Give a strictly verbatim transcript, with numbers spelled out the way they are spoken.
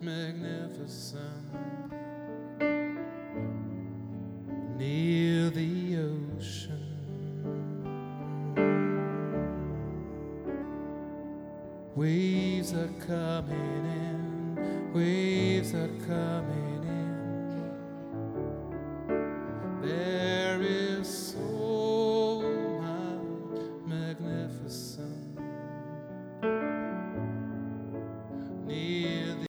magnificent. Near the ocean, waves are coming in, waves are coming in.